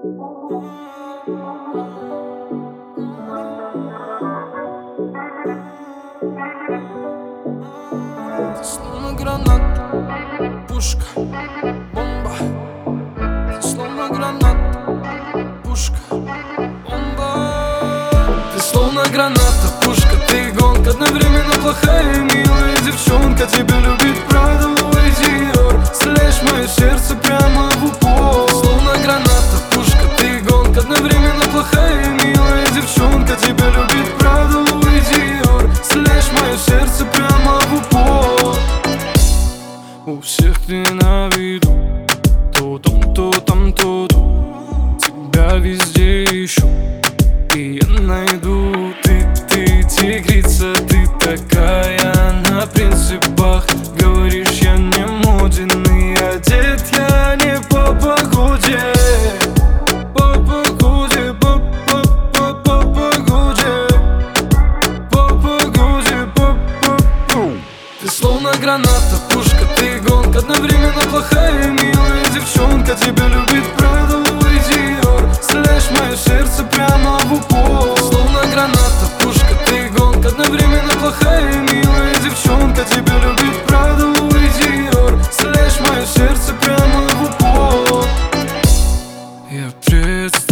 Ты словно гранат, пушка, бомба. Ты словно гранат, пушка, бомба. Ты словно граната, пушка, ты гонка. Одновременно плохая и милая девчонка. Тебя любит Прада, Луи Диор. Стреляешь мое сердце прямо в упор. Ты словно граната, пушка, ты гонка. Одновременно плохая и милая девчонка. Тебя любит Прада, Луи Диор. Стреляешь мое сердце прямо в упор. У всех ты на виду, то там, то там, то тут. Тебя везде ищу, и я найду. Ты тигрица, ты такая на принципах. Говоришь, я не моден, и одет я не по погоде. По погоде, по погоде. По погоде, Ты словно граната, пушка, ты гонка. Одновременно плохая и милая девчонка. Тебя любит Прада, Луи Диор. Стреляешь мое сердце прямо в упор. Ты словно граната, пушка, ты гонка. Одновременно плохая и милая девчонка. Тебя любит Прада, Луи Диор. Стреляешь мое сердце прямо в упор. Я представляю